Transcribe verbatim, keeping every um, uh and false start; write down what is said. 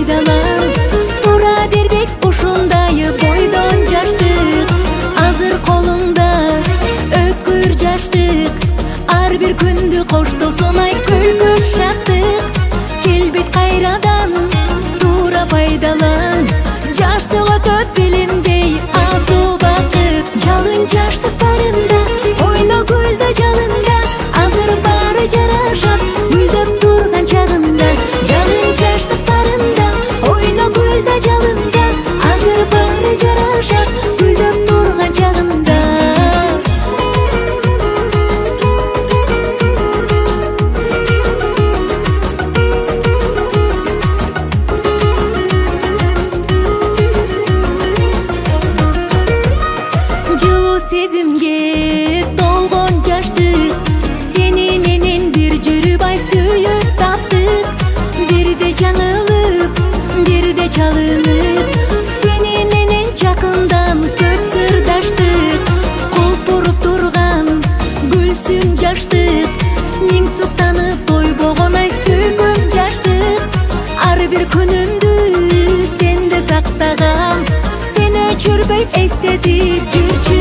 пайдалан. Тура бербек ушундай бойдон жаштык, азыр колуңда өткөр жаштык. Ар бир күндү коштосун ай күлгү шаттык. Келбейт кайрадан тура пайдалан. Жаштык өтөт билинбей азуу бакыт. Жалын жаштыктарында ойно гүлдө жалында, азыр баары жарашат гүлдөп турган чагында. Жалын жаштыктарында ойно гүлдө жалында, азыр баары жарашат гүлдөп турган чагында. Жылуу сезимге толгон жаштык, сени менен бир жүрүп ай сүйүп таптык. Бирде жаңылып, бирде чалынып, сени менен жакындан көп сырдаштык. Кулпуруп турган гүлсүң жаштык, миң суктанып тойбогон ай сүйгөм жаштык. Ар бир күнүмдү сенде сактагам, сени өчүрбөй эстетип жүрчү